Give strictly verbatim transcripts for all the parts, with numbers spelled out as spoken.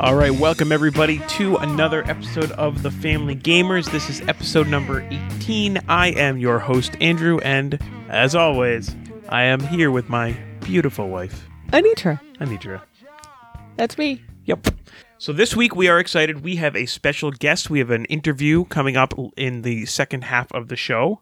All right, welcome everybody to another episode of The Family Gamers. This is episode number eighteen. I am your host, Andrew, and as always, I am here with my beautiful wife, Anitra. Anitra. That's me. Yep. So this week we are excited. We have a special guest. We have an interview coming up in the second half of the show.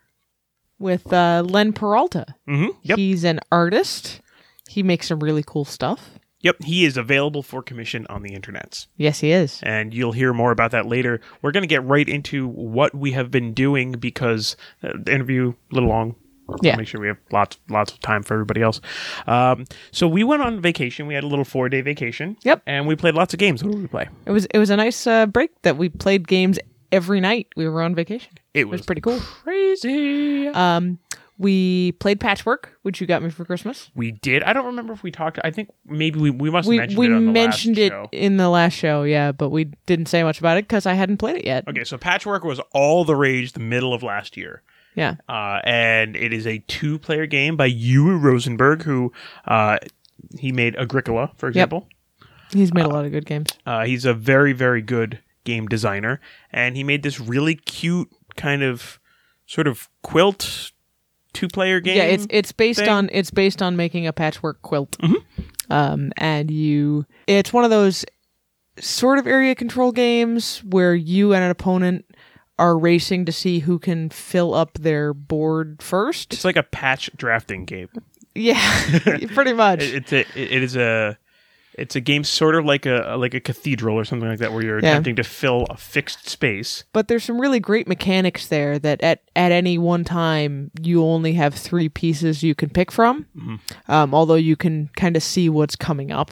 With uh, Len Peralta. Mm-hmm. Yep. He's an artist. He makes some really cool stuff. Yep, he is available for commission on the internets. Yes, he is. And you'll hear more about that later. We're going to get right into what we have been doing because uh, the interview a little long. Yeah. Make sure we have lots lots of time for everybody else. Um, so we went on vacation. We had a little four-day vacation. Yep. And we played lots of games. What did we play? It was it was a nice uh, break that we played games every night we were on vacation. It, It was, was pretty cool. Crazy. Um, we played Patchwork, which you got me for Christmas. We did. I don't remember if we talked. I think maybe we, we must have We mentioned we it on the mentioned last it show. in the last show, yeah, but we didn't say much about it because I hadn't played it yet. Okay, so Patchwork was all the rage the middle of last year. Yeah. Uh, and it is a two-player game by Uwe Rosenberg, who uh, he made Agricola, for example. He's made a lot of good games. Uh, he's a very, very good game designer, and he made this really cute kind of sort of quilt two-player game. Yeah, it's it's based thing. on it's based on making a patchwork quilt. Mm-hmm. Um, and you, it's one of those sort of area control games where you and an opponent are racing to see who can fill up their board first. It's like a patch drafting game. Yeah, pretty much. It, it's a, it is a it's a game sort of like a like a cathedral or something like that, where you're Yeah. attempting to fill a fixed space. But there's some really great mechanics there that at, at any one time you only have three pieces you can pick from. Mm-hmm. Um, although you can kind of see what's coming up.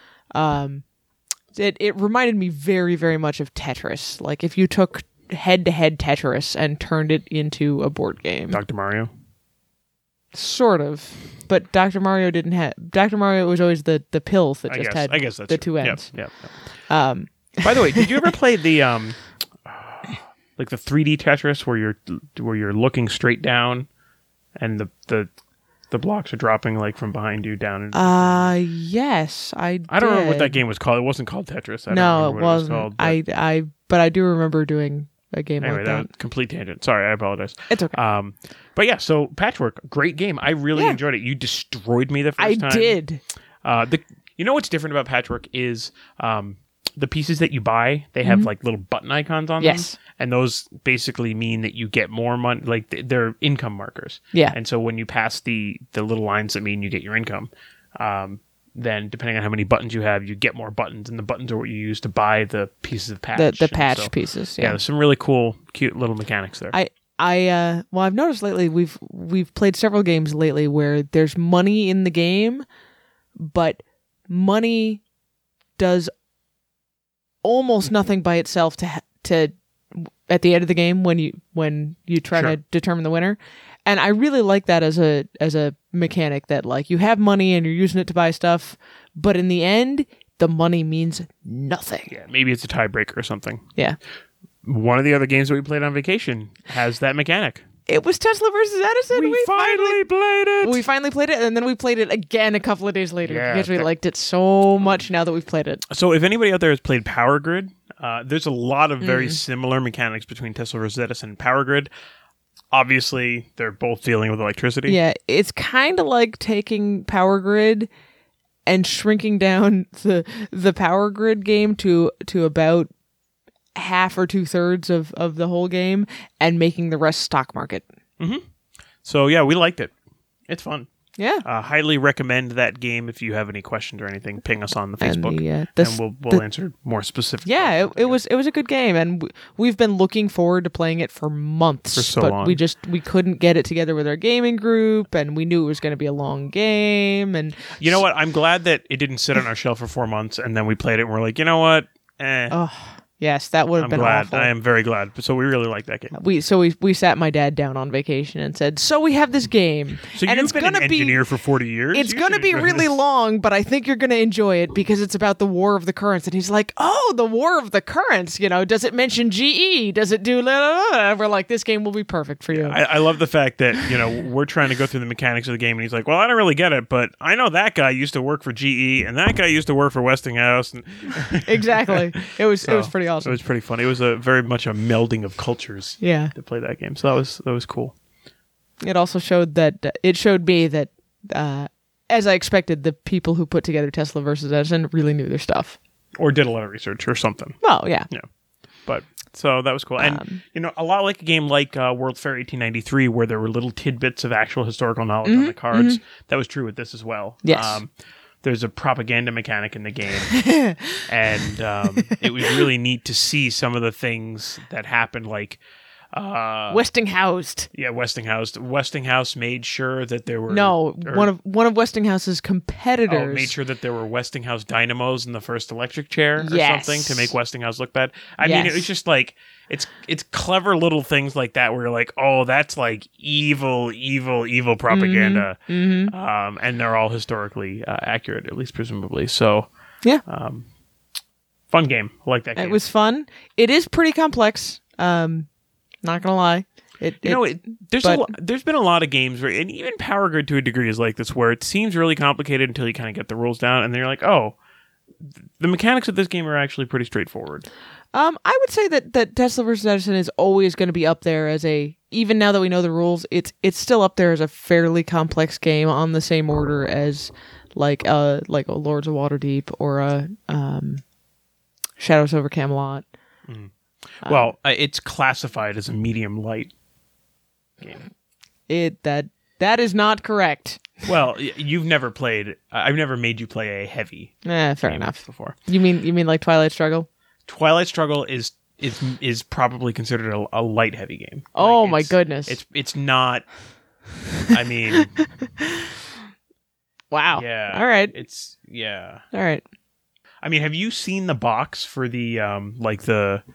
Um, it it reminded me very very much of Tetris. Like if you took head to head Tetris and turned it into a board game. Doctor Mario. Sort of. But Doctor Mario didn't have Doctor Mario was always the, the pills that I just guess had I guess that's the true. two ends. Yep, yep, yep. Um By the way, did you ever play the um, like the three D Tetris where you're where you're looking straight down, and the the the blocks are dropping like from behind you down? And, uh yes, I I don't remember what did. that game was called. It wasn't called Tetris. I don't No, remember it what wasn't. It was called, but I I but I do remember doing a game anyway, like that that. was complete tangent. Sorry, I apologize. It's okay. Um, but yeah, so Patchwork, great game. I really Yeah. enjoyed it. You destroyed me the first I time. did. Uh, the you know what's different about Patchwork is um, the pieces that you buy, they have like little button icons on Yes. them, and those basically mean that you get more money. Like th- they're income markers. Yeah. And so when you pass the the little lines that mean you get your income, um, then depending on how many buttons you have, you get more buttons, and the buttons are what you use to buy the pieces of patch. The the And patch so, pieces. Yeah, Yeah. there's some really cool, cute little mechanics there. I I uh well I've noticed lately we've we've played several games lately where there's money in the game, but money does almost nothing by itself to ha- to at the end of the game when you when you try Sure. to determine the winner. And I really like that as a as a mechanic that like you have money and you're using it to buy stuff, but in the end the money means nothing. yeah, maybe it's a tiebreaker or something. Yeah. One of the other games that we played on vacation has that mechanic. It was Tesla versus Edison. We, finally played it. We finally played it, and then we played it again a couple of days later Yeah, because we that- liked it so much now that we've played it. So if anybody out there has played Power Grid, uh, there's a lot of Mm. very similar mechanics between Tesla versus Edison and Power Grid. Obviously, they're both dealing with electricity. Yeah, it's kind of like taking Power Grid and shrinking down the the Power Grid game to to about half or two thirds of, of the whole game and making the rest stock market. So yeah, we liked it. It's fun. Yeah. Uh, highly recommend that game. If you have any questions or anything, ping us on the And Facebook, the, uh, the- and we'll we'll the- answer more specific. Yeah, it, questions, I it guess. was it was a good game, and w- we've been looking forward to playing it for months. For so but long. we just we couldn't get it together with our gaming group, and we knew it was going to be a long game. And You know what? I'm glad that it didn't sit on our shelf for four months, and then we played it, and we're like, you know what? Eh. oh Yes, that would have I'm been glad. awful. I am very glad. So we really like that game. We so we we sat my dad down on vacation and said, "So we have this game, So and you've it's been gonna an be engineer for forty years. it's You gonna should be enjoy really this. long, but I think you're gonna enjoy it because it's about the War of the Currents." And he's like, "Oh, the War of the Currents. You know, does it mention G E? Does it do?" La, la, la? And we're like, "This game will be perfect for you." I, I love the fact that, you know, we're trying to go through the mechanics of the game, and he's like, well, I don't really get it, but I know that guy used to work for G E, and that guy used to work for Westinghouse. And Exactly. It was it was So, pretty It awesome. was pretty fun. It was a very much a melding of cultures Yeah. to play that game. So that was that was cool. It also showed that it showed me that, uh, as I expected, the people who put together Tesla versus Edison really knew their stuff. Or did a lot of research or something. Well, yeah. Yeah. But so that was cool. And, Um, you know, a lot like a game like uh, World's Fair eighteen ninety-three, where there were little tidbits of actual historical knowledge on the cards. That was true with this as well. Mm-hmm, Yes. Um, there's a propaganda mechanic in the game. and um, it was really neat to see some of the things that happened, like uh, Westinghouse. yeah, Westinghouse. Westinghouse made sure that there were No, or- one of one of Westinghouse's Oh, competitors. made sure that there were Westinghouse dynamos in the first electric chair or Yes. something to make Westinghouse look bad. I mean, it Yes. was just like it's it's clever little things like that where you're like, oh, that's like evil, evil, evil propaganda, Mhm. um, and they're all historically uh, accurate, at least presumably. So, Yeah. um, fun game. I like that game. It was fun. It is pretty complex. Um, not gonna lie. It, You it- know, it, there's but- a lo- there's been a lot of games where, and even Power Grid to a degree is like this, where it seems really complicated until you kind of get the rules down, and then you're like, oh, the mechanics of this game are actually pretty straightforward. Um, I would say that, that Tesla versus Edison is always going to be up there as a, even now that we know the rules, it's it's still up there as a fairly complex game on the same order as like uh like a Lords of Waterdeep or a um Shadows over Camelot. Well, uh, it's classified as a medium light game. It that that is not correct. Well, y- you've never played. I've never made you play a heavy Eh, fair game enough. before. You mean you mean like Twilight Struggle? Twilight Struggle is is is probably considered a, a light heavy game. Oh Like, my it's- goodness. It's it's not. I mean, Wow. yeah. All right. It's yeah. All right. I mean, have you seen the box for the um like the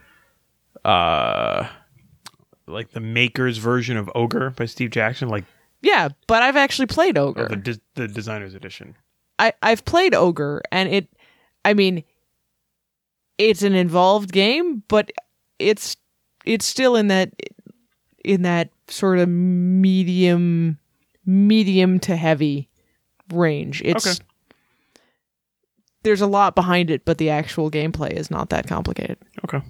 uh like the maker's version of Ogre by Steve Jackson, like Yeah, but I've actually played or Ogre. the de- the designer's edition? I, I've played Ogre, and it, I mean, it's an involved game, but it's it's still in that in that sort of medium medium to heavy range. It's Okay. there's a lot behind it, but the actual gameplay is not that complicated. Okay.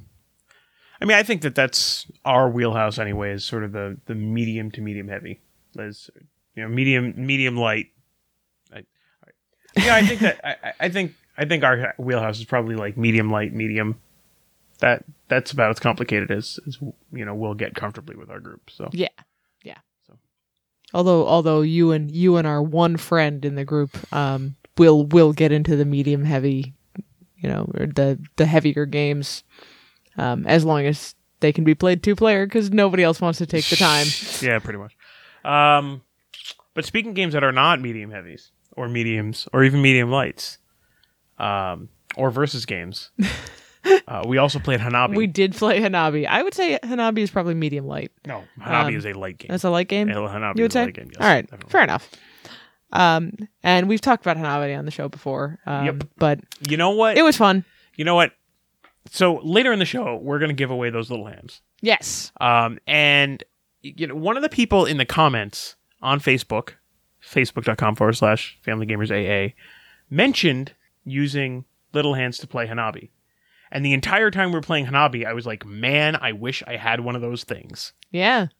I mean, I think that that's our wheelhouse anyway, is sort of the, the medium to medium heavy. As, you know, medium medium light. I, I, yeah, I think that I, I think I think our wheelhouse is probably like medium light, medium. That that's about as complicated as, as you know we'll get comfortably with our group. So Yeah, yeah. So. Although although you and you and our one friend in the group um will will get into the medium heavy, you know, or the the heavier games, um as long as they can be played two player because nobody else wants to take the time. yeah, pretty much. Um, but speaking of games that are not medium heavies or mediums or even medium lights, um, or versus games, uh, we also played Hanabi. We did play Hanabi. I would say Hanabi is probably medium light. no, Hanabi um, is a light game. That's a light game. Yeah, Hanabi You would is a say? light game. Yes, All right, definitely. fair enough. Um, and we've talked about Hanabi on the show before. Um, Yep. But You know what? it was fun. you know what? So later in the show, we're going to give away those little hands. Yes. Um, and you know, one of the people in the comments on Facebook, facebook.com forward slash Family Gamers A A, mentioned using little hands to play Hanabi. And the entire time we were playing Hanabi, I was like, man, I wish I had one of those things. Yeah.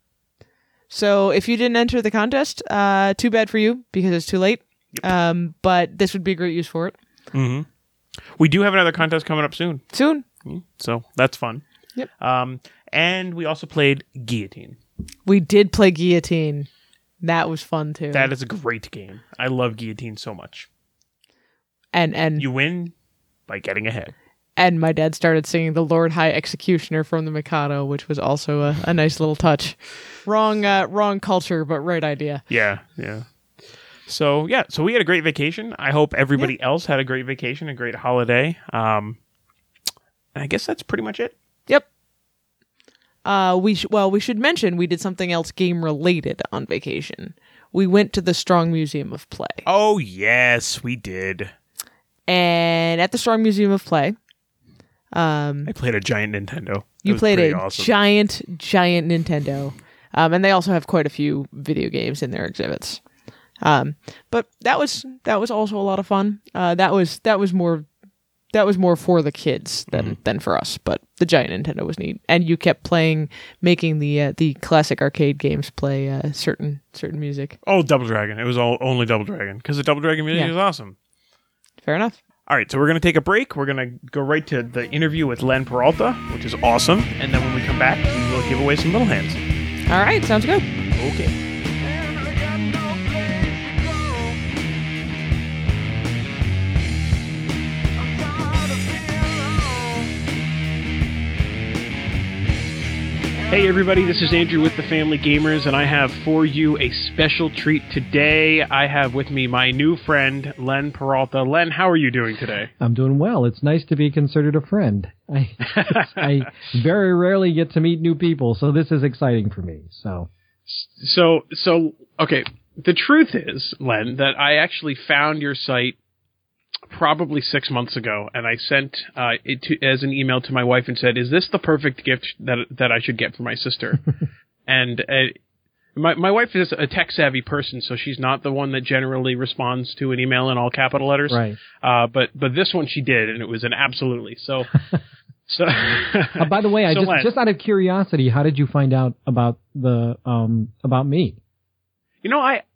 So if you didn't enter the contest, uh, too bad for you because it's too late. Um, but this would be a great use for it. Mm-hmm. We do have another contest coming up soon. Soon. So that's fun. Yep. Um, and we also played Guillotine. We did play Guillotine. That was fun too. That is a great game. I love Guillotine so much. and and You win by getting ahead. and my dad started singing the Lord High Executioner from the Mikado, which was also a, a nice little touch. Wrong uh, wrong culture, but right idea. Yeah, yeah. So yeah, so we had a great vacation. I hope everybody else had a great vacation, a great holiday. Um, And I guess that's pretty much it. Yep. Uh, we sh- well, we should mention we did something else game related on vacation. We went to the Strong Museum of Play. Oh, yes, we did. And at the Strong Museum of Play, um, I played a giant Nintendo. It you played a awesome. giant, giant Nintendo. Um, and they also have quite a few video games in their exhibits. Um, but that was that was also a lot of fun. Uh, that was that was more that was more for the kids than mm-hmm. than for us. But the giant Nintendo was neat, and you kept playing, making the uh, the classic arcade games play uh, certain certain music. Oh, Double Dragon! It was all only Double Dragon because the Double Dragon music yeah. is awesome. Fair enough. All right, so we're going to take a break. We're going to go right to the interview with Len Peralta, which is awesome. And then when we come back, we will give away some Little Hands. All right, sounds good. Okay. Hey everybody, this is Andrew with the Family Gamers, and I have for you a special treat today. I have with me my new friend, Len Peralta. Len, how are you doing today? I'm doing well. It's nice to be considered a friend. I I very rarely get to meet new people, so this is exciting for me. So, so, so, okay. The truth is, Len, that I actually found your site probably six months ago, and I sent uh, it to, as an email to my wife and said, "Is this the perfect gift that that I should get for my sister?" and uh, my my wife is a tech savvy person, so she's not the one that generally responds to an email in all capital letters. Right. Uh, but but this one she did, and it was an absolutely. So so. uh, by the way, I so just Len, just out of curiosity, how did you find out about the um about me? You know, I.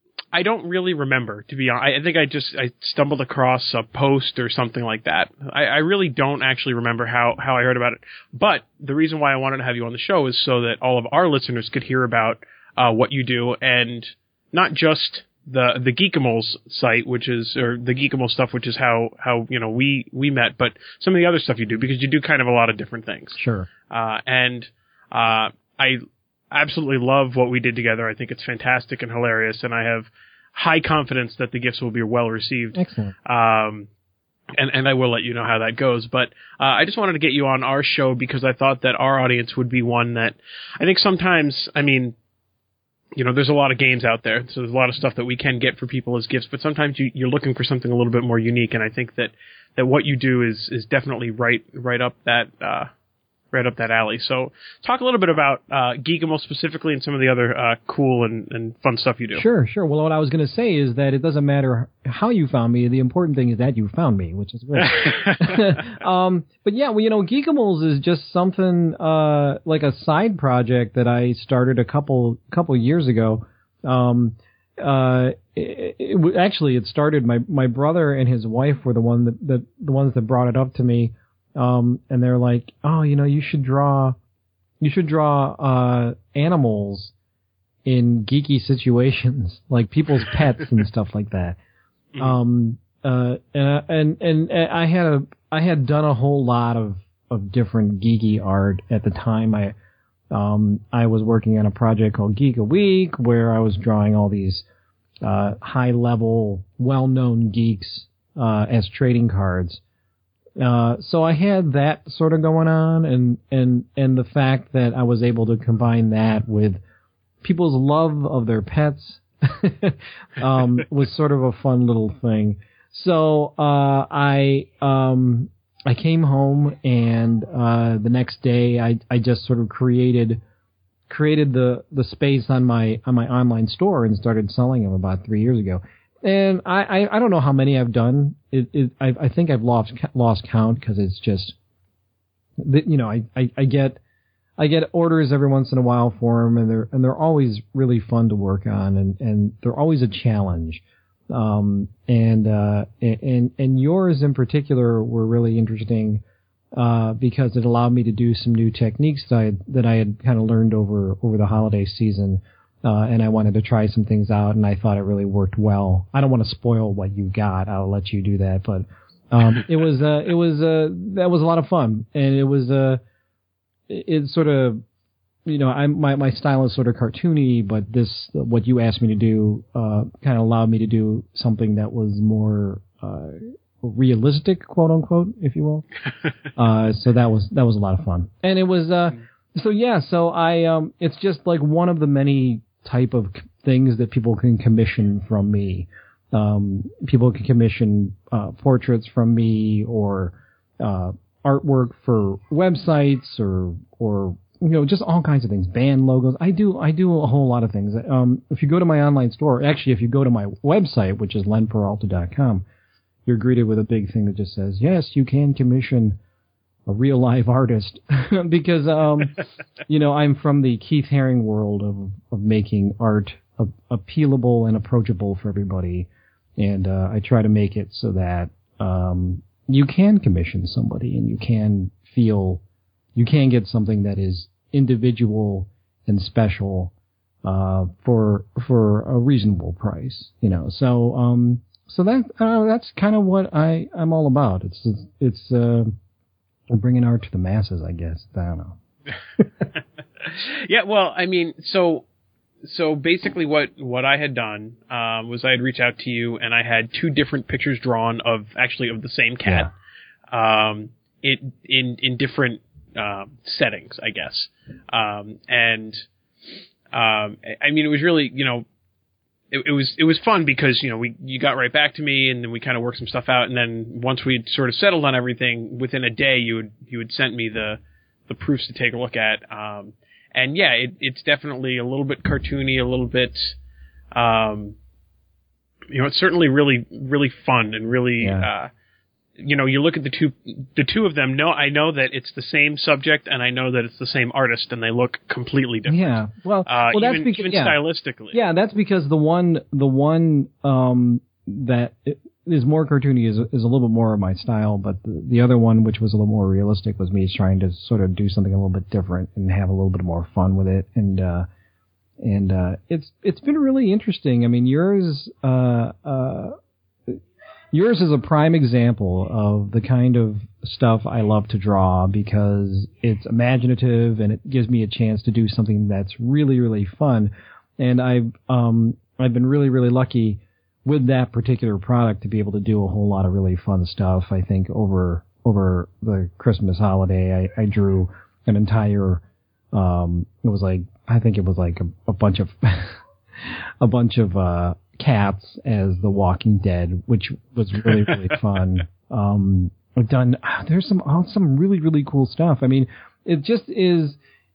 I don't really remember, to be honest. I think I just I stumbled across a post or something like that. I, I really don't actually remember how, how I heard about it. But the reason why I wanted to have you on the show is so that all of our listeners could hear about uh, what you do, and not just the the Geekimals site, which is or the Geekimals stuff, which is how how you know we we met, but some of the other stuff you do, because you do kind of a lot of different things. Sure. Uh, and uh, I. absolutely love what we did together. I think it's fantastic and hilarious, and I have high confidence that the gifts will be well received. Excellent. Um, and, and I will let you know how that goes. But uh, I just wanted to get you on our show because I thought that our audience would be one that I think sometimes, I mean, you know, there's a lot of games out there, so there's a lot of stuff that we can get for people as gifts, but sometimes you, you're looking for something a little bit more unique, and I think that, that what you do is, is definitely right right up that uh right up that alley. So talk a little bit about uh, Geekimals specifically and some of the other uh, cool and, and fun stuff you do. Sure, sure. Well, what I was going to say is that it doesn't matter how you found me. The important thing is that you found me, which is great. um, but yeah, well, you know, Geekimals is just something uh, like a side project that I started a couple couple years ago. Um, uh, it, it, actually, it started, my, my brother and his wife were the one that, that the ones that brought it up to me. Um, and they're like, oh, you know, you should draw, you should draw, uh, animals in geeky situations, like people's pets and stuff like that. Mm-hmm. Um, uh, and, and, and, and I had a, I had done a whole lot of, of different geeky art at the time. I, um, I was working on a project called Geek a Week where I was drawing all these, uh, high level, well-known geeks, uh, as trading cards. Uh, so I had that sort of going on, and, and, and the fact that I was able to combine that with people's love of their pets, um, was sort of a fun little thing. So, uh, I, um, I came home, and, uh, the next day I, I just sort of created, created the, the space on my, on my online store and started selling them about three years ago. And I, I, I don't know how many I've done. It, it, I, I think I've lost lost count because it's just, you know, I, I, I get I get orders every once in a while for them, and they're and they're always really fun to work on, and, and they're always a challenge. Um, and uh, and and yours in particular were really interesting uh, because it allowed me to do some new techniques that I that I had kind of learned over over the holiday season. Uh, and I wanted to try some things out, and I thought it really worked well. I don't want to spoil what you got. I'll let you do that, but, um, it was, uh, it was, uh, that was a lot of fun. And it was, uh, it, it sort of, you know, I'm, my, my style is sort of cartoony, but this, what you asked me to do, uh, kind of allowed me to do something that was more, uh, realistic, quote unquote, if you will. uh, so that was that was a lot of fun, and it was. Uh, so yeah, so I um, it's just like one of the many type of c- things that people can commission from me. Um, people can commission uh, portraits from me, or uh, artwork for websites, or or you know, just all kinds of things. Band logos. I do I do a whole lot of things. Um, if you go to my online store, actually, if you go to my website, which is len peralta dot com, you're greeted with a big thing that just says, "Yes, you can commission a real live artist," because um, you know, I'm from the Keith Haring world of of making art a- appealable and approachable for everybody, and uh, I try to make it so that um, you can commission somebody and you can feel you can get something that is individual and special uh, for for a reasonable price, you know. So um, so that uh, that's kind of what I I'm all about. It's it's, it's uh, bringing art to the masses, I guess. I don't know. Yeah, well, I mean, so so basically, what what I had done um, was I had reached out to you, and I had two different pictures drawn of actually of the same cat, yeah. um, it in in different uh, settings, I guess, um, and um, I mean, it was really, you know. It, it was it was fun because, you know, we you got right back to me, and then we kind of worked some stuff out, and then once we'd sort of settled on everything, within a day you would you would sent me the the proofs to take a look at, um, and yeah, it, it's definitely a little bit cartoony, a little bit, um, you know, it's certainly really really fun and really. Yeah. Uh, you know, you look at the two, the two of them. No, I know that it's the same subject, and I know that it's the same artist, and they look completely different. Yeah, well, uh, well, that's even, because even yeah. stylistically. Yeah, that's because the one, the one um, that is more cartoony is is a little bit more of my style, but the, the other one, which was a little more realistic, was me trying to sort of do something a little bit different and have a little bit more fun with it, and uh, and uh, it's it's been really interesting. I mean, yours. Uh, uh, Yours is a prime example of the kind of stuff I love to draw because it's imaginative and it gives me a chance to do something that's really, really fun. And I've um, I've been really, really lucky with that particular product to be able to do a whole lot of really fun stuff. I think over over the Christmas holiday, I, I drew an entire. Um, it was like I think it was like a, a bunch of a bunch of. Uh, cats as The Walking Dead, which was really, really fun. Um, I've done, there's some, some really, really cool stuff. I mean, it just is,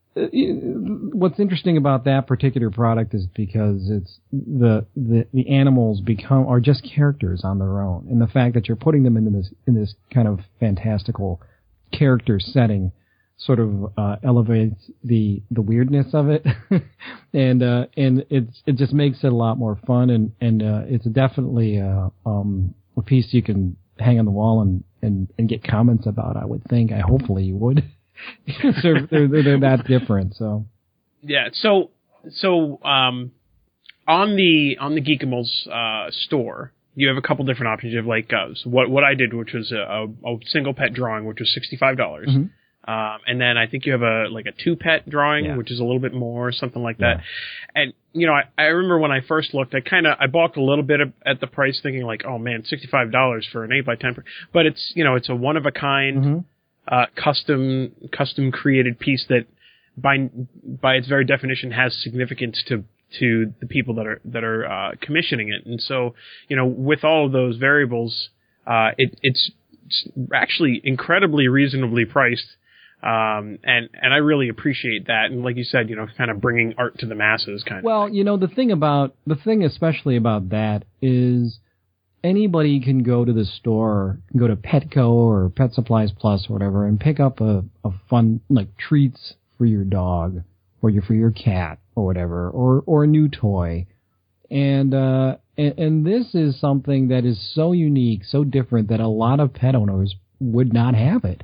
it, what's interesting about that particular product is because it's the, the, the animals become, are just characters on their own. And the fact that you're putting them in this, in this kind of fantastical character setting sort of uh, elevates the the weirdness of it, and uh, and it's it just makes it a lot more fun, and and uh, it's definitely uh, um, a piece you can hang on the wall and, and, and get comments about. I would think. I hopefully you would. they're, they're they're that different. So yeah. So so um, on the on the Geekimals uh, store, you have a couple different options. You have like uh, so what what I did, which was a, a single pet drawing, which was sixty-five dollars. Mm-hmm. Um, and then I think you have a, like a two pet drawing, yeah. which is a little bit more, something like that. Yeah. And, you know, I, I remember when I first looked, I kind of, I balked a little bit at the price thinking like, oh man, sixty-five dollars for an eight by ten. But it's, you know, it's a one of a kind, mm-hmm. uh, custom, custom created piece that by, by its very definition has significance to, to the people that are, that are, uh, commissioning it. And so, you know, with all of those variables, uh, it, it's actually incredibly reasonably priced. Um, and, and I really appreciate that. And like you said, you know, kind of bringing art to the masses kind well, of thing. You know, the thing about, the thing especially about that is anybody can go to the store, go to Petco or Pet Supplies Plus or whatever and pick up a, a fun, like treats for your dog or your, for your cat or whatever, or, or a new toy. And, uh, and, and this is something that is so unique, so different that a lot of pet owners would not have it.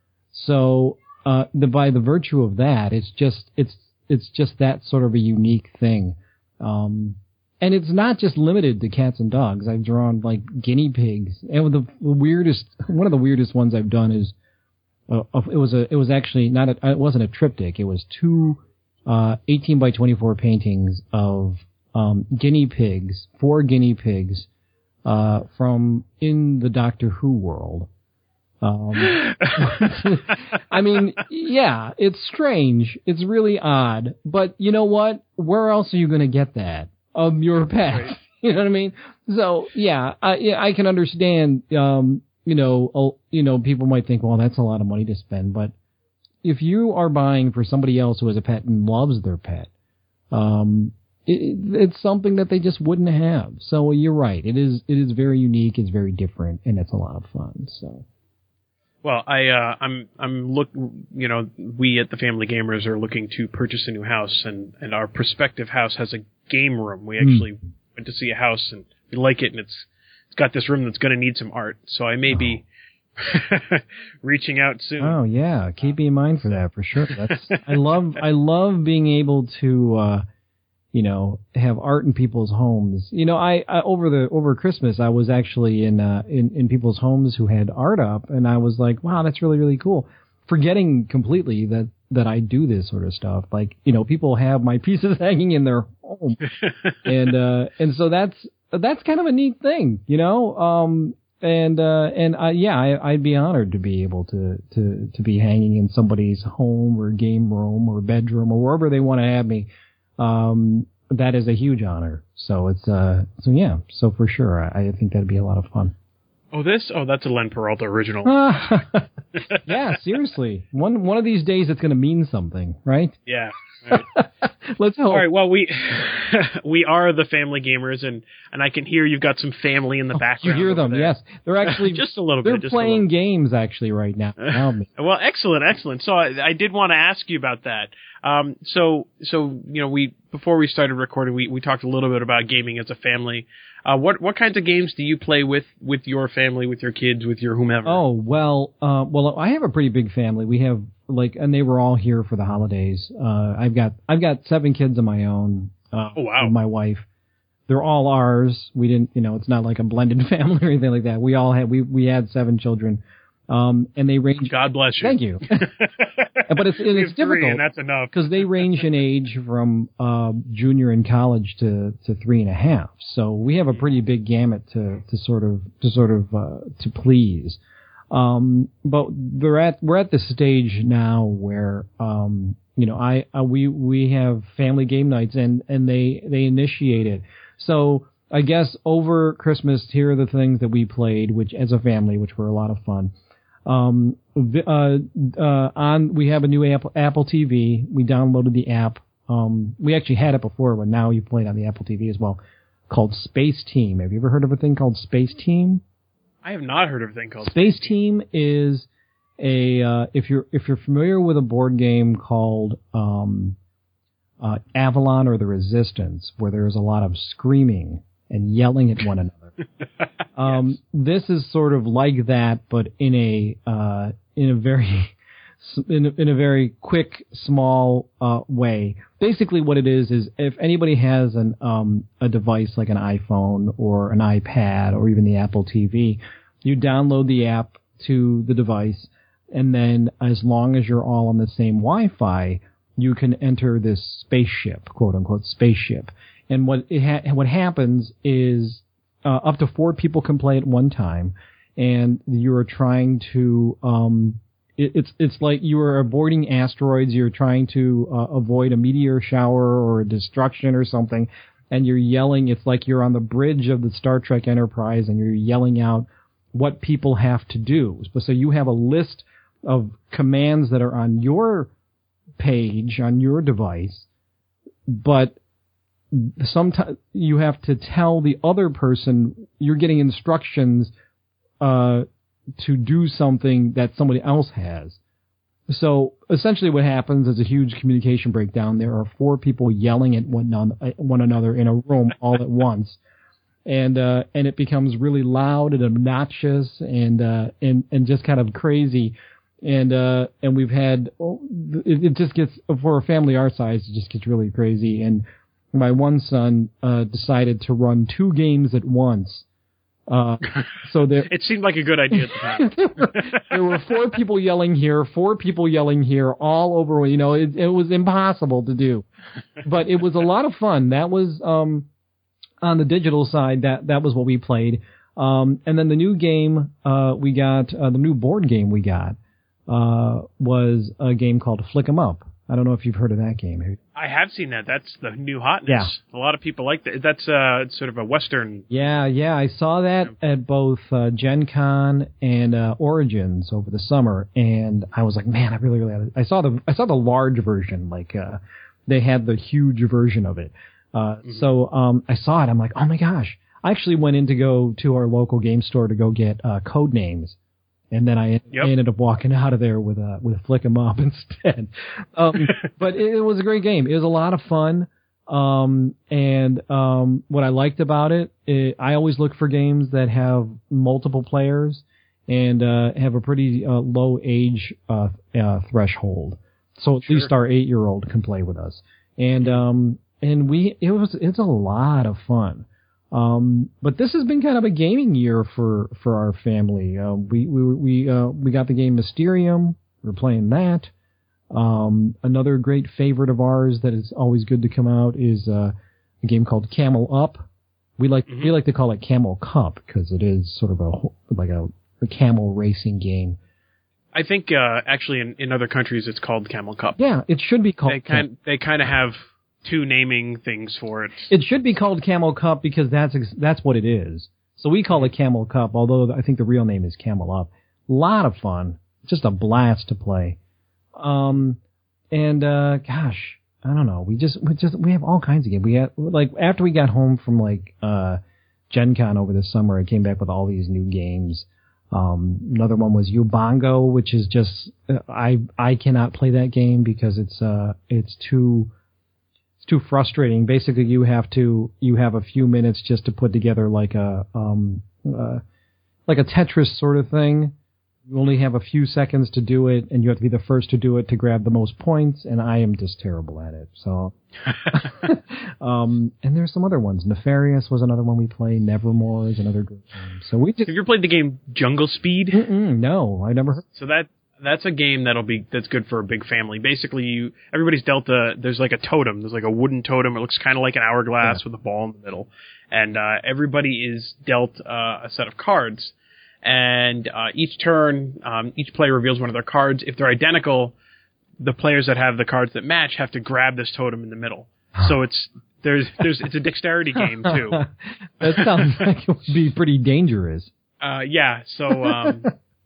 So, uh, the, by the virtue of that, it's just, it's, it's just that sort of a unique thing. Um, and it's not just limited to cats and dogs. I've drawn like guinea pigs. And the weirdest, one of the weirdest ones I've done is, uh, it was a, it was actually not a, it wasn't a triptych. It was two, uh, eighteen by twenty-four paintings of, um, guinea pigs, four guinea pigs, uh, from in the Doctor Who world. Um, I mean, yeah, it's strange. It's really odd. But you know what? Where else are you going to get that of your pet? Right. You know what I mean? So yeah, I, yeah, I can understand. Um, you know, uh, you know, people might think, well, that's a lot of money to spend. But if you are buying for somebody else who has a pet and loves their pet, um, it, it's something that they just wouldn't have. So you're right. It is. It is very unique. It's very different, and it's a lot of fun. So. Well, I, uh, I'm, I'm look, you know, we at the Family Gamers are looking to purchase a new house, and, and our prospective house has a game room. We actually mm. went to see a house, and we like it, and it's, it's got this room that's going to need some art. So I may oh. be reaching out soon. Oh yeah, keep me in mind for that for sure. That's, I love, I love being able to, uh, you know, have art in people's homes. You know, I, I over the over Christmas, I was actually in uh, in in people's homes who had art up, and I was like, wow, that's really really cool. Forgetting completely that that I do this sort of stuff. Like, you know, people have my pieces hanging in their home, and uh, and so that's that's kind of a neat thing, you know. Um, and uh, and I, yeah, I, I'd be honored to be able to to to be hanging in somebody's home or game room or bedroom or wherever they want to have me. Um, that is a huge honor. So it's, uh, so yeah, so for sure, I, I think that'd be a lot of fun. Oh, this? Oh, that's a Len Peralta original. Yeah, seriously. One, one of these days it's going to mean something, right? Yeah. Right. Let's hope. All right. Well, we, we are the Family Gamers, and, and I can hear you've got some family in the background. You hear them, there. Yes. They're actually, just a little they're bit. They're playing games actually right now. Well, excellent, excellent. So I, I did want to ask you about that. Um, so, so, you know, we, before we started recording, we, we talked a little bit about gaming as a family. Uh, what, what kinds of games do you play with, with your family, with your kids, with your whomever? Oh, well, uh, well, I have a pretty big family. We have, like, and they were all here for the holidays. Uh, I've got, I've got seven kids of my own, uh, oh, wow. with my wife. They're all ours. We didn't, you know, it's not like a blended family or anything like that. We all had, we, we had seven children. Um, and they range. God bless you. Thank you. But it's, and it's three, difficult. And that's enough. Because they range in age from, uh, junior in college to, to three and a half. So we have a pretty big gamut to, to sort of, to sort of, uh, to please. Um, but they're at, we're at the stage now where, um, you know, I, uh, we, we have family game nights and, and they, they initiate it. So I guess over Christmas, here are the things that we played, which as a family, which were a lot of fun. Um, uh, uh, on, we have a new Apple, Apple T V. We downloaded the app. Um, we actually had it before, but now you play it on the Apple T V as well, called Space Team. Have you ever heard of a thing called Space Team? I have not heard of a thing called Space, Space Team. Team is a, uh, if you're, if you're familiar with a board game called, um, uh, Avalon or the Resistance, where there's a lot of screaming and yelling at one another. Um, yes. This is sort of like that, but in a, uh, in a very, in a, in a very quick, small, uh, way. Basically what it is, is if anybody has an, um, a device like an iPhone or an iPad or even the Apple T V, you download the app to the device, and then as long as you're all on the same Wi-Fi, you can enter this spaceship, quote unquote spaceship. And what it ha- what happens is, uh, up to four people can play at one time, and you're trying to, um, it, it's, it's like you are avoiding asteroids, you're trying to, uh, avoid a meteor shower or a destruction or something, and you're yelling, it's like you're on the bridge of the Star Trek Enterprise, and you're yelling out what people have to do. So you have a list of commands that are on your page, on your device, but sometimes you have to tell the other person you're getting instructions uh, to do something that somebody else has. So essentially what happens is a huge communication breakdown. There are four people yelling at one, non- one another in a room all at once. And uh, and it becomes really loud and obnoxious and uh, and and just kind of crazy. And uh, and we've had oh, it, it just gets, for a family our size, it just gets really crazy. And my one son uh, decided to run two games at once. Uh, so there, it seemed like a good idea at the time. there, were, there were four people yelling here, four people yelling here, all over. You know, it, it was impossible to do, but it was a lot of fun. That was, um, on the digital side, that, that was what we played. Um, and then the new game, uh, we got, uh, the new board game we got, uh, was a game called Flick 'em Up. I don't know if you've heard of that game. I have seen that. That's the new hotness. Yeah. A lot of people like that. That's uh, sort of a Western. Yeah, yeah. I saw that at both uh, Gen Con and uh, Origins over the summer, and I was like, man, I really, really. I saw the I saw the large version. Like uh, they had the huge version of it. Uh, mm-hmm. So um, I saw it. I'm like, oh my gosh. I actually went in to go to our local game store to go get uh, Codenames. And then I, yep. I ended up walking out of there with a with a Flick 'em Up instead. Um, but it, it was a great game. It was a lot of fun. Um, and um, what I liked about it, it, I always look for games that have multiple players and uh, have a pretty uh, low age uh, uh, threshold. So at sure. least our eight year old can play with us. And um, and we it was it's a lot of fun. Um, but this has been kind of a gaming year for, for our family. Uh, we, we, we, uh, we got the game Mysterium. We're playing that. Um, another great favorite of ours that is always good to come out is, uh, a game called Camel Up. We like, mm-hmm. we like to call it Camel Cup because it is sort of a, like a, a camel racing game. I think, uh, actually in, in other countries it's called Camel Cup. Yeah, it should be called. They kind, they kind of have two naming things for it. It should be called Camel Cup because that's ex- that's what it is. So we call it Camel Cup, although I think the real name is Camel Up. A lot of fun. Just a blast to play. Um, and, uh, gosh, I don't know. We just, we just, we have all kinds of games. We had, like, after we got home from, like, uh, Gen Con over the summer, I came back with all these new games. Um, another one was Ubongo, which is just, uh, I, I cannot play that game because it's, uh, it's too, too frustrating. Basically, you have to you have a few minutes just to put together like a um uh, like a Tetris sort of thing. You only have a few seconds to do it, and you have to be the first to do it to grab the most points. And I am just terrible at it. So, um, and there's some other ones. Nefarious was another one we played. Nevermore is another good game. So we just have you ever played the game Jungle Speed? Mm-mm, no, I never heard. So that. That's a game that'll be that's good for a big family. Basically, you everybody's dealt a there's like a totem. There's like a wooden totem. It looks kind of like an hourglass yeah. with a ball in the middle, and uh, everybody is dealt uh, a set of cards. And uh, each turn, um, each player reveals one of their cards. If they're identical, the players that have the cards that match have to grab this totem in the middle. So it's there's there's it's a dexterity game too. That sounds like it would be pretty dangerous. Uh, yeah. So. Um,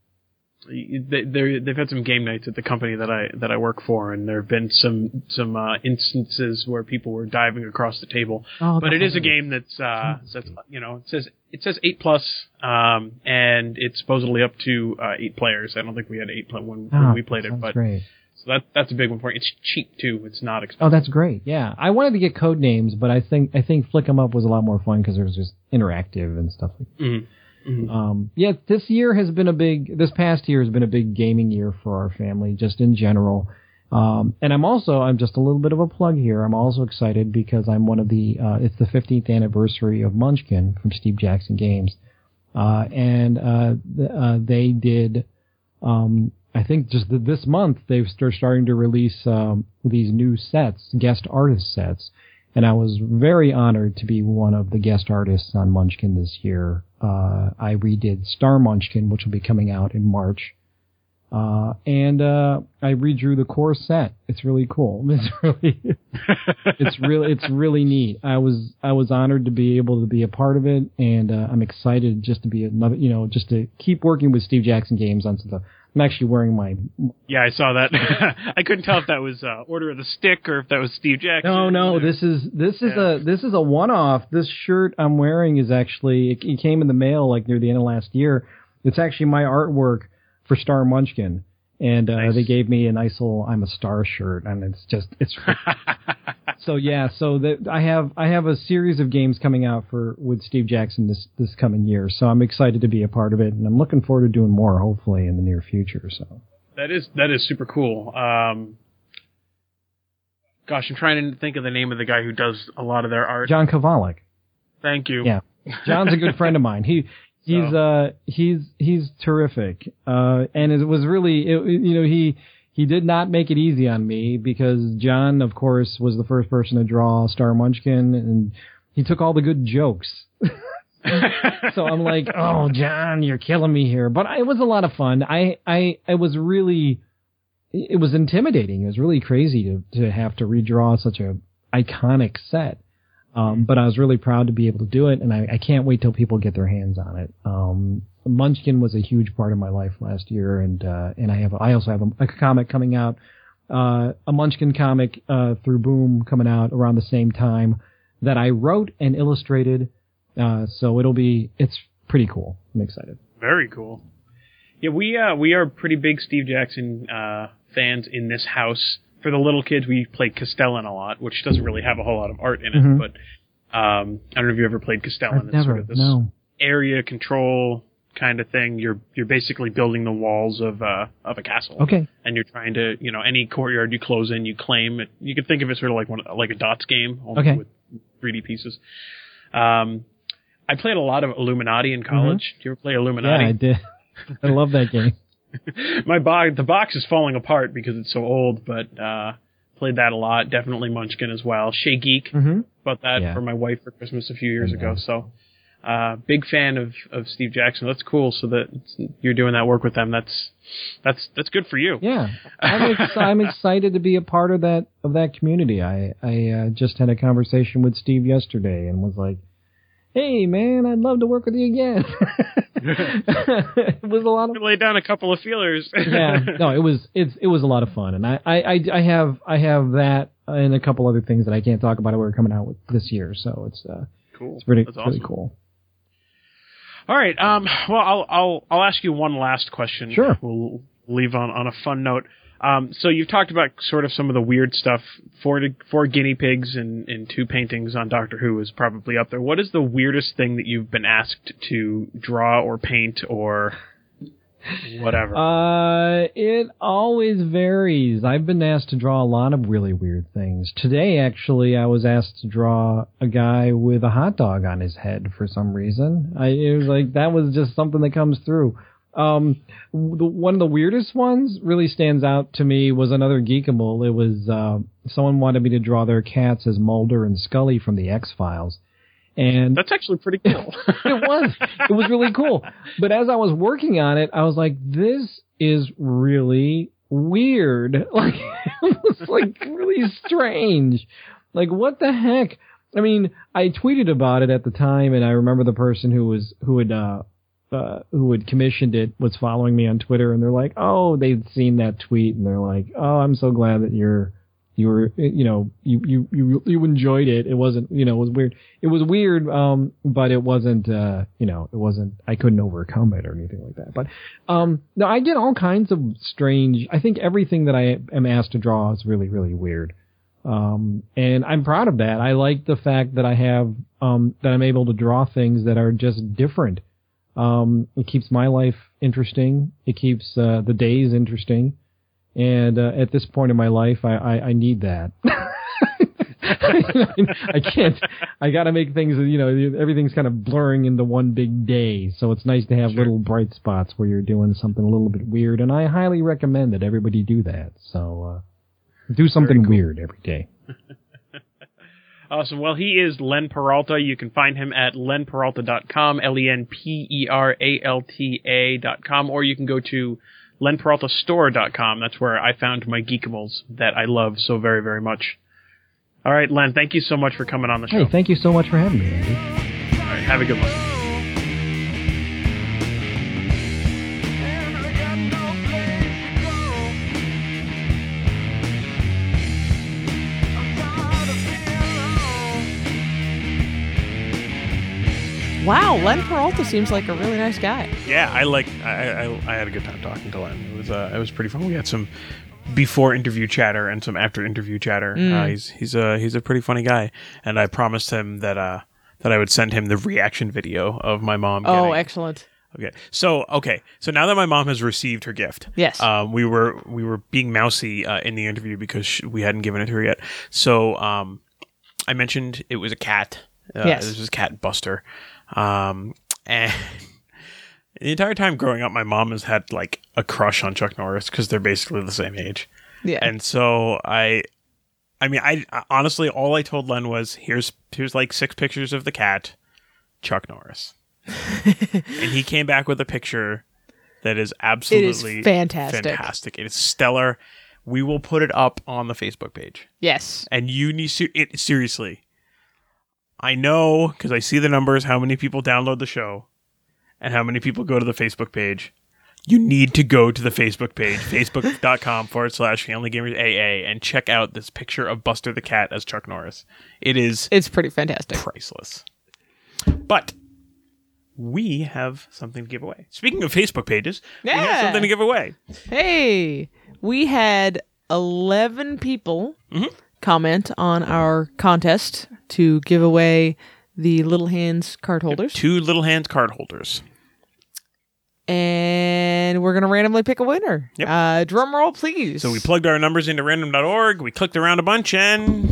They, they've had some game nights at the company that I that I work for, and there have been some some uh, instances where people were diving across the table. Oh, but it is a game that's uh, that's you know it says it says eight plus, um, and it's supposedly up to uh, eight players. I don't think we had eight when, when oh, we played it, but great. So that that's a big one for you. It's cheap too. It's not expensive. Oh, that's great. Yeah, I wanted to get Codenames, but I think I think Flick 'em Up was a lot more fun because it was just interactive and stuff like that. Mm-hmm. Mm-hmm. Um, yeah, this year has been a big, this past year has been a big gaming year for our family, just in general. Um, and I'm also, I'm just a little bit of a plug here. I'm also excited because I'm one of the, uh, it's the fifteenth anniversary of Munchkin from Steve Jackson Games. Uh, and, uh, th- uh, they did, um, I think just th- this month they've started starting to release, um, these new sets, guest artist sets. And I was very honored to be one of the guest artists on Munchkin this year. Uh, I redid Star Munchkin, which will be coming out in March. Uh, and, uh, I redrew the core set. It's really cool. It's really, it's really, it's really neat. I was, I was honored to be able to be a part of it. And, uh, I'm excited just to be another, you know, just to keep working with Steve Jackson Games on some. I'm actually wearing my... Yeah, I saw that. I couldn't tell if that was uh, Order of the Stick or if that was Steve Jackson. No, no, this is this is yeah. a this is a one-off. This shirt I'm wearing is actually it, it came in the mail like near the end of last year. It's actually my artwork for Star Munchkin, and uh, nice. They gave me a nice little "I'm a Star" shirt, and it's just it's. So yeah, so that I have I have a series of games coming out for with Steve Jackson this this coming year. So I'm excited to be a part of it, and I'm looking forward to doing more, hopefully in the near future. So that is that is super cool. Um, gosh, I'm trying to think of the name of the guy who does a lot of their art. John Kovalik. Thank you. Yeah, John's a good friend of mine. He he's so. uh he's he's terrific. Uh, and it was really it, you know he. He did not make it easy on me because John, of course, was the first person to draw Star Munchkin, and he took all the good jokes. So I'm like, oh, John, you're killing me here. But it was a lot of fun. I, I, I was really, it was intimidating. It was really crazy to, to have to redraw such a iconic set. Um, but I was really proud to be able to do it, and I, I can't wait till people get their hands on it. Um, Munchkin was a huge part of my life last year, and uh, and I have I also have a, a comic coming out, uh, a Munchkin comic uh, through Boom coming out around the same time that I wrote and illustrated. Uh, so it'll be it's pretty cool. I'm excited. Very cool. Yeah, we uh, we are pretty big Steve Jackson uh, fans in this house. For the little kids, we played Castellan a lot, which doesn't really have a whole lot of art in it, mm-hmm. but um, I don't know if you ever played Castellan. I've it's never, sort of this no. area control kind of thing. You're you're basically building the walls of uh, of a castle. Okay. And you're trying to, you know, any courtyard you close in, you claim it. You can think of it sort of like one like a dots game, only okay. with three D pieces. Um, I played a lot of Illuminati in college. Mm-hmm. Did you ever play Illuminati? Yeah, I did. I love that game. My box, the box is falling apart because it's so old, but uh, played that a lot. Definitely Munchkin as well. Shea Geek, mm-hmm. bought that yeah. for my wife for Christmas a few years yeah. ago. So, uh, big fan of, of Steve Jackson. That's cool. So that you're doing that work with them. That's that's that's good for you. Yeah, I'm, ex- I'm excited to be a part of that of that community. I I uh, just had a conversation with Steve yesterday and was like, "Hey man, I'd love to work with you again." It was a lot of lay down a couple of feelers. Yeah, no, it was it's it was a lot of fun, and I, I, I have I have that and a couple other things that I can't talk about. We're coming out with this year, so it's uh, cool. It's pretty That's awesome. really cool. All right, um, well, I'll I'll I'll ask you one last question. Sure. We'll leave on on a fun note. Um, so you've talked about sort of some of the weird stuff. Four four guinea pigs and, and two paintings on Doctor Who is probably up there. What is the weirdest thing that you've been asked to draw or paint or whatever? Uh, it always varies. I've been asked to draw a lot of really weird things. Today, actually, I was asked to draw a guy with a hot dog on his head for some reason. I, it was like, that was just something that comes through. Um, the, one of the weirdest ones really stands out to me was another Geekable. It was, uh, someone wanted me to draw their cats as Mulder and Scully from the X-Files. And that's actually pretty cool. It was. It was really cool. But as I was working on it, I was like, this is really weird. Like, it was like really strange. Like, what the heck? I mean, I tweeted about it at the time, and I remember the person who was, who had, uh, Uh, who had commissioned it was following me on Twitter, and they're like, oh, they'd seen that tweet, and they're like, oh, I'm so glad that you're, you were, you know, you, you, you, you enjoyed it. It wasn't, you know, it was weird. It was weird, um, but it wasn't, uh, you know, it wasn't, I couldn't overcome it or anything like that. But, um, no, I get all kinds of strange, I think everything that I am asked to draw is really, really weird. Um, and I'm proud of that. I like the fact that I have, um, that I'm able to draw things that are just different. Um, it keeps my life interesting. It keeps uh, the days interesting. And uh, at this point in my life, I, I, I need that. I can't. I got to make things, you know, everything's kind of blurring into one big day. So it's nice to have sure. little bright spots where you're doing something a little bit weird. And I highly recommend that everybody do that. So uh, do something cool. weird every day. Awesome. Well, he is Len Peralta. You can find him at len peralta dot com, L E N P E R A L T A dot com, or you can go to len peralta store dot com. That's where I found my Geekables that I love so very, very much. All right, Len, thank you so much for coming on the show. Hey, thank you so much for having me, Andy. All right, have a good one. Wow, Len Peralta seems like a really nice guy. Yeah, I like. I, I I had a good time talking to Len. It was uh, it was pretty fun. We had some before interview chatter and some after interview chatter. Mm. Uh, he's he's a he's a pretty funny guy, and I promised him that uh that I would send him the reaction video of my mom. Oh, getting, excellent. Okay, so okay, so now that my mom has received her gift, yes, um, we were we were being mousy uh, in the interview because she, we hadn't given it to her yet. So um, I mentioned it was a cat. Uh, yes, this was Cat Buster. Um, and the entire time growing up, my mom has had like a crush on Chuck Norris because they're basically the same age. Yeah. And so I, I mean, I, I honestly, all I told Len was, here's here's like six pictures of the cat, Chuck Norris. And he came back with a picture that is absolutely it is fantastic. fantastic. It is stellar. We will put it up on the Facebook page. Yes. And you need to, it, seriously, I know, because I see the numbers, how many people download the show and how many people go to the Facebook page. You need to go to the Facebook page, facebook.com forward slash Family Gamers A A, and check out this picture of Buster the Cat as Chuck Norris. It is It's pretty fantastic. priceless. But we have something to give away. Speaking of Facebook pages, we have Yeah. something to give away. Hey, we had eleven people Mhm. comment on our contest to give away the Little Hands card holders. Two Little Hands card holders. And we're going to randomly pick a winner. Yep. Uh, drum roll, please. So we plugged our numbers into random dot org. We clicked around a bunch, and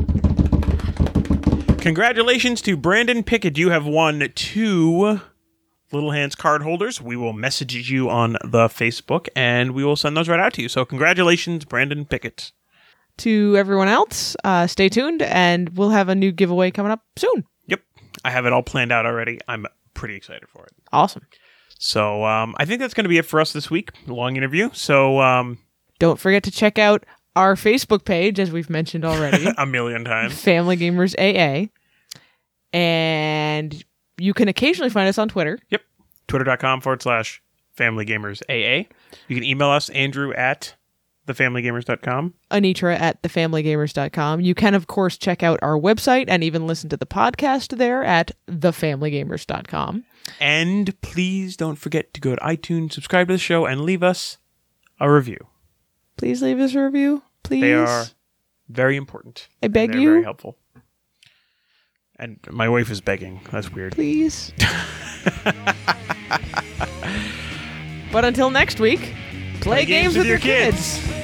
congratulations to Brandon Pickett. You have won two Little Hands card holders. We will message you on the Facebook, and we will send those right out to you. So congratulations, Brandon Pickett. To everyone else, uh, stay tuned, and we'll have a new giveaway coming up soon. Yep. I have it all planned out already. I'm pretty excited for it. Awesome. So um, I think that's going to be it for us this week. Long interview. So um, Don't forget to check out our Facebook page, as we've mentioned already. a million times. Family Gamers A A. And you can occasionally find us on Twitter. Yep. Twitter.com forward slash Family Gamers A A. You can email us, Andrew at the family gamers dot com. Anitra at the family gamers dot com. You can, of course, check out our website and even listen to the podcast there at the family gamers dot com. And please don't forget to go to iTunes, subscribe to the show, and leave us a review. Please leave us a review. Please. They are very important. I beg and they're you. very helpful. And my wife is begging. That's weird. Please. But until next week, play, games, with your kids.